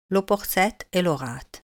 lo porset e lo rat.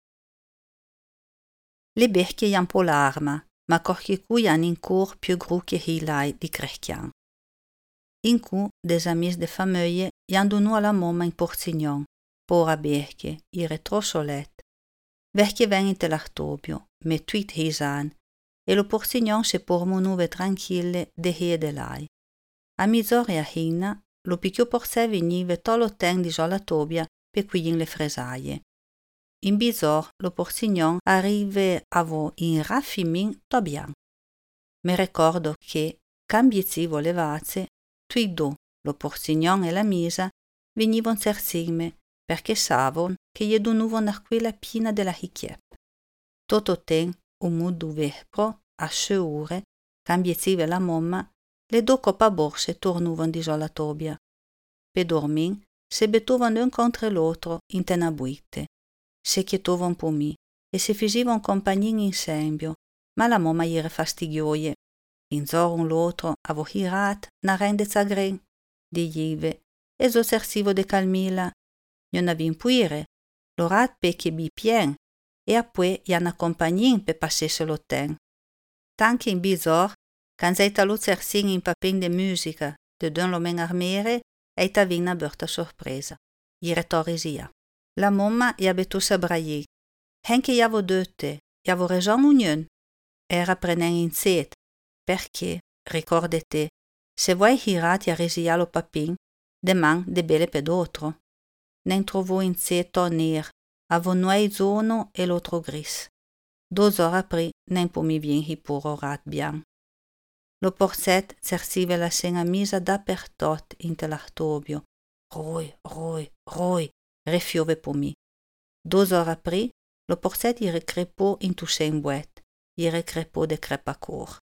Le berchie jan po l'arma, ma corchicu jan in cur più gru che hilai di crechchian. In cu des amis de famiglie jan donu alla momma in porsignon, pora berchie, ire tro solet. Verchie ven in telartobio, me tuit hisan, e lo porsignon se pormo nuve tranquille de hie de lai. A misoria hinna, lo picchio porse venive tolo ten di solatobia per qui in le fresaie. In bisor, lo porsignon arrive a vo in raffimin to bian. Me ricordo che, cambizi volevaze, tui do, lo porsignon e la misa, venivon sersigme, perché savon che je donuvon a quella pina della hichiep. Toto ten, un mudu vehpro, a 6 ore, cambizive la momma, le do copa borse tornuvon di solatobia. Pe dormin, se betovon un contro l'altro in tenabuite. Se chietovon po mi, e se fisivon compagnin in sembio, ma la momma iere fastidioie. Inzorun l'altro avo hirat na rende zagren, digive, e zo sersivo de calmila. Non avin puire, l'orat pe che bi pien, e apue jan compagnin pe passesse lo ten. Tanche in bisor, can zeita lo sersin in papin de musica, de dun lo men armere, eita vin na berta sorpresa. Iere torisia. La momma ja betussa braie. Henke javo dötte, javo rejon union. Era prenen in set, perché, ricordete, se vuoi hirat ja resia lo papin, de man de bele pe d'otro. Nen trovò in seto ner, avo nuei zono e l'otro gris. 2 ore apri nen po mi vien hi puro rat bian. Lo porset sersive la sena misa dappertot in telartobio. Roi, refiove po mi. 2 ore apri, lo porset ire crepò in tu sen buet, ire crepò de crepacor.